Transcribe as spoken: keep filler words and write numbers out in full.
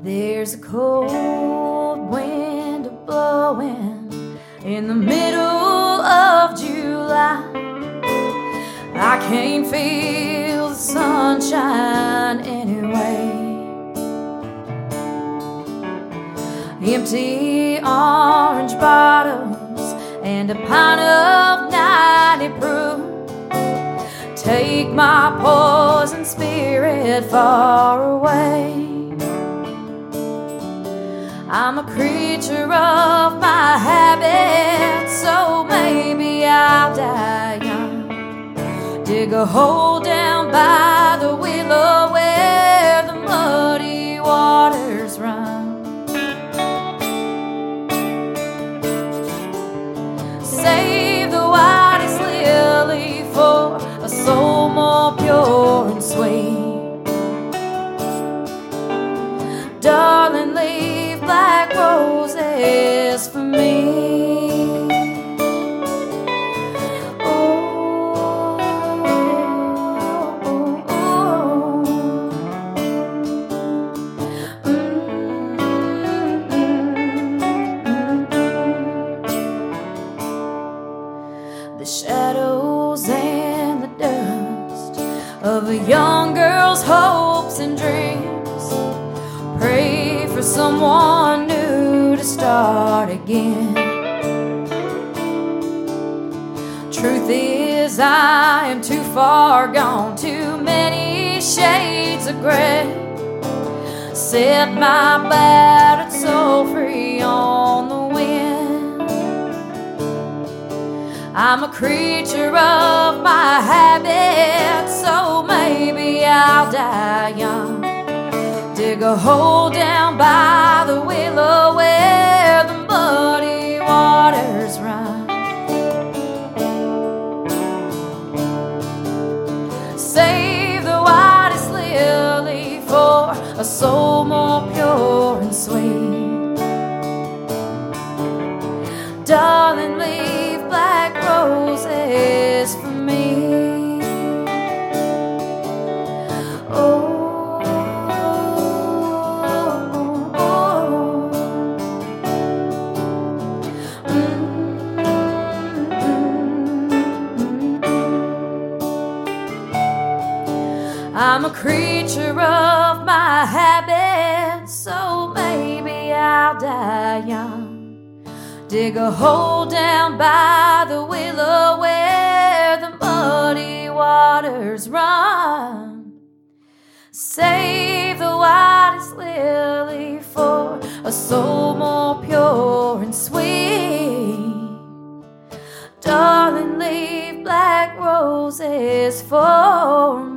There's a cold wind blowing in the middle of July. I can't feel the sunshine anyway. Empty orange bottles and a pint of ninety proof take my poison spirit far away. I'm a creature of my habits, so maybe I'll die young. Dig a hole down by the willow where the muddy waters run. Save the whitest lily for a soul more pure and sweet. Darling, leave black roses for me. Oh, oh, oh. Mm-hmm. The shadows and the dust of a young girl's hopes and dreams. Pray for someone new to start again. Truth is, I am too far gone, too many shades of gray. Set my battered soul free on the wind. I'm a creature of my habits, so maybe I'll die young. Dig a hole down by the willow where the muddy waters run. Save the whitest lily for a soul more pure and sweet. Darling, leave black roses for me. Oh, I'm a creature of my habits, so maybe I'll die young. Dig a hole down by the willow where the muddy waters run. Save the whitest lily for a soul more pure and sweet. Darling, leave black roses for me.